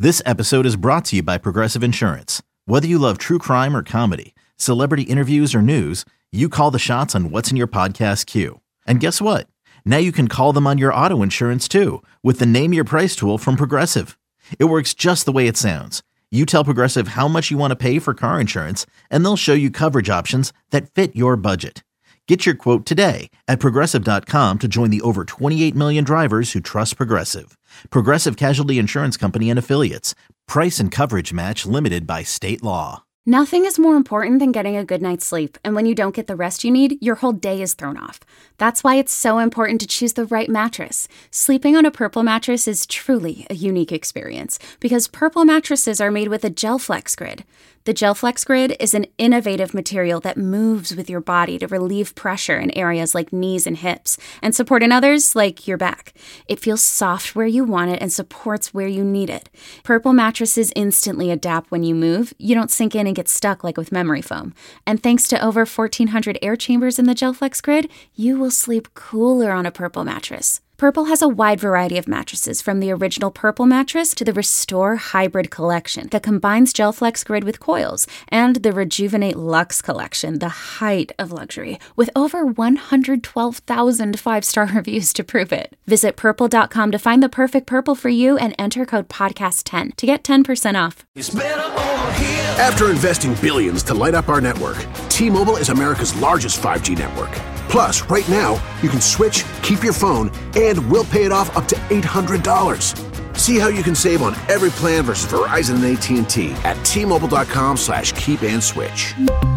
This episode is brought to you by Progressive Insurance. Whether you love true crime or comedy, celebrity interviews or news, you call the shots on what's in your podcast queue. And guess what? Now you can call them on your auto insurance too with the Name Your Price tool from Progressive. It works just the way it sounds. You tell Progressive how much you want to pay for car insurance, and they'll show you coverage options that fit your budget. Get your quote today at Progressive.com to join the over 28 million drivers who trust Progressive. Progressive Casualty Insurance Company and Affiliates. Price and coverage match limited by state law. Nothing is more important than getting a good night's sleep, and when you don't get the rest you need, your whole day is thrown off. That's why it's so important to choose the right mattress. Sleeping on a Purple mattress is truly a unique experience because Purple mattresses are made with a GelFlex Grid. The GelFlex Grid is an innovative material that moves with your body to relieve pressure in areas like knees and hips and support in others like your back. It feels soft where you want it and supports where you need it. Purple mattresses instantly adapt when you move. You don't sink in and get stuck like with memory foam. And thanks to over 1,400 air chambers in the GelFlex Grid, you will sleep cooler on a Purple mattress. Purple has a wide variety of mattresses, from the original Purple mattress to the Restore Hybrid collection that combines GelFlex Grid with coils, and the Rejuvenate Luxe collection, the height of luxury, with over 112,000 five-star reviews to prove it. Visit Purple.com to find the perfect Purple for you and enter code podcast10 to get 10% off. After investing billions to light up our network, T-Mobile is America's largest 5G network. Plus, right now, you can switch, keep your phone, and we'll pay it off up to $800. See how you can save on every plan versus Verizon and AT&T at T-Mobile.com/keep-and-switch.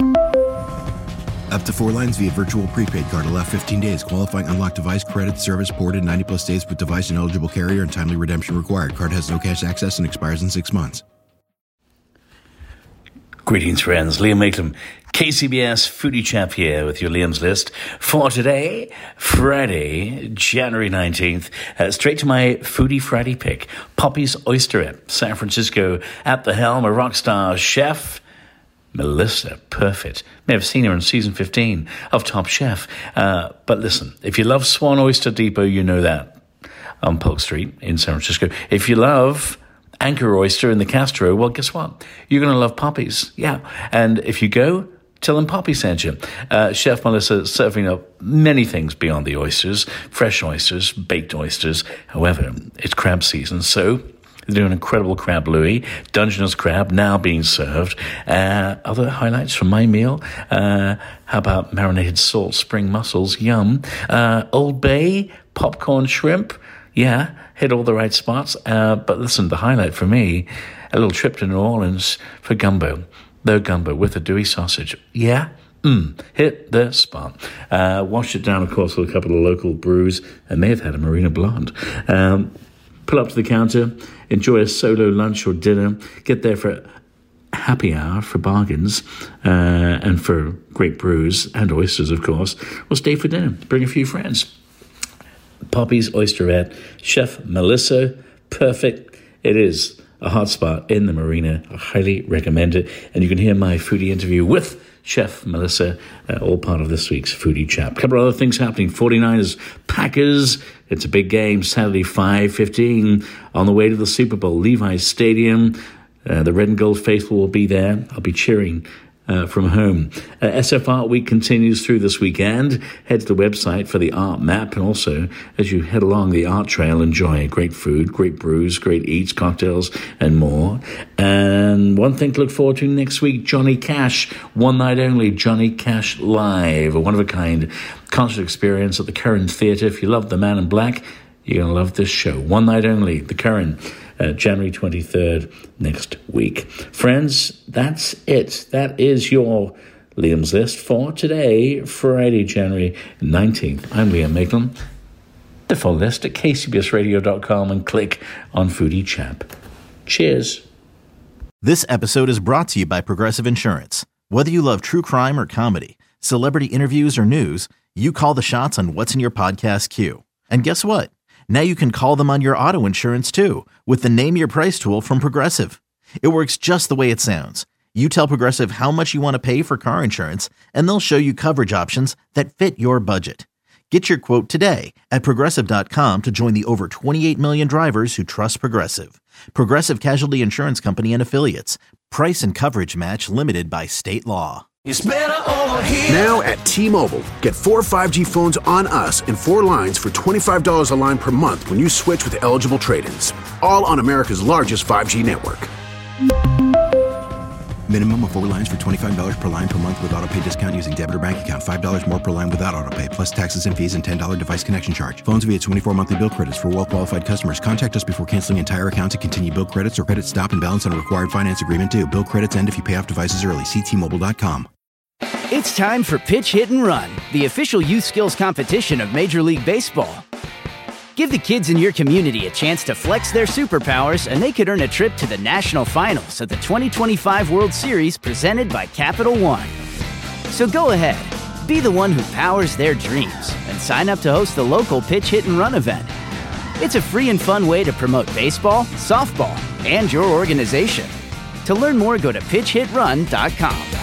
Up to 4 lines via virtual prepaid card. Allow 15 days. Qualifying unlocked device credit service ported 90+ days with device and eligible carrier and timely redemption required. Card has no cash access and expires in 6 months. Greetings, friends. Liam Maitland, KCBS Foodie Chap here with your Liam's List for today, Friday, January 19th. Straight to my Foodie Friday pick. Poppy's Oysterette, San Francisco, at the helm, a rock star chef, Melissa Perfit. May have seen her in season 15 of Top Chef. But listen, if you love Swan Oyster Depot, you know that on Polk Street in San Francisco. If you love Anchor Oyster in the Castro, well, guess what? You're going to love Poppy's. Yeah. And if you go, tell them Poppy sent you. Chef Melissa serving up many things beyond the oysters, fresh oysters, baked oysters. However, it's crab season, so they're doing incredible crab louis, Dungeness crab now being served. Other highlights from my meal, how about marinated salt spring mussels? Yum. Old Bay, popcorn shrimp. Yeah, hit all the right spots. But listen, the highlight for me, a little trip to New Orleans for gumbo. Their gumbo with a Dewey sausage. Yeah, hit the spot. Washed it down, of course, with a couple of local brews. I may have had a Marina Blonde. Pull up to the counter, enjoy a solo lunch or dinner. Get there for happy hour for bargains and for great brews and oysters, of course. Or stay for dinner. Bring a few friends. Poppy's Oysterette, Chef Melissa Perfit. It is a hot spot in the marina. I highly recommend it. And you can hear my foodie interview with Chef Melissa, all part of this week's Foodie Chat. A couple of other things happening. 49ers, Packers. It's a big game, Saturday, 5:15 on the way to the Super Bowl. Levi's Stadium. The Red and Gold faithful will be there. I'll be cheering from home. SF Art Week continues through this weekend. Head to the website for the art map, and also as you head along the art trail, enjoy great food, great brews, great eats, cocktails, and more. And one thing to look forward to next week, Johnny Cash, one night only, Johnny Cash Live, a one-of-a-kind concert experience at the Curran Theatre. If you love The Man in Black, you're going to love this show. One night only, the Curran, January 23rd, next week. Friends, that's it. That is your Liam's List for today, Friday, January 19th. I'm Liam Maitland. The full list at kcbsradio.com and click on Foodie Chap. Cheers. This episode is brought to you by Progressive Insurance. Whether you love true crime or comedy, celebrity interviews or news, you call the shots on what's in your podcast queue. And guess what? Now you can call them on your auto insurance too with the Name Your Price tool from Progressive. It works just the way it sounds. You tell Progressive how much you want to pay for car insurance, and they'll show you coverage options that fit your budget. Get your quote today at Progressive.com to join the over 28 million drivers who trust Progressive. Progressive Casualty Insurance Company and Affiliates. Price and coverage match limited by state law. It's better over here. Now at T-Mobile, get 4 5G phones on us and 4 lines for $25 a line per month when you switch with eligible trade-ins. All on America's largest 5G network. Minimum of 4 lines for $25 per line per month with autopay discount using debit or bank account. $5 more per line without autopay, plus taxes and fees and $10 device connection charge. Phones via 24 monthly bill credits for well-qualified customers. Contact us before canceling entire account to continue bill credits or credit stop and balance on a required finance agreement due. Bill credits end if you pay off devices early. See T-Mobile.com. It's time for Pitch, Hit, and Run, the official youth skills competition of Major League Baseball. Give the kids in your community a chance to flex their superpowers, and they could earn a trip to the national finals of the 2025 World Series presented by Capital One. So go ahead, be the one who powers their dreams, and sign up to host the local Pitch, Hit, and Run event. It's a free and fun way to promote baseball, softball, and your organization. To learn more, go to pitchhitrun.com.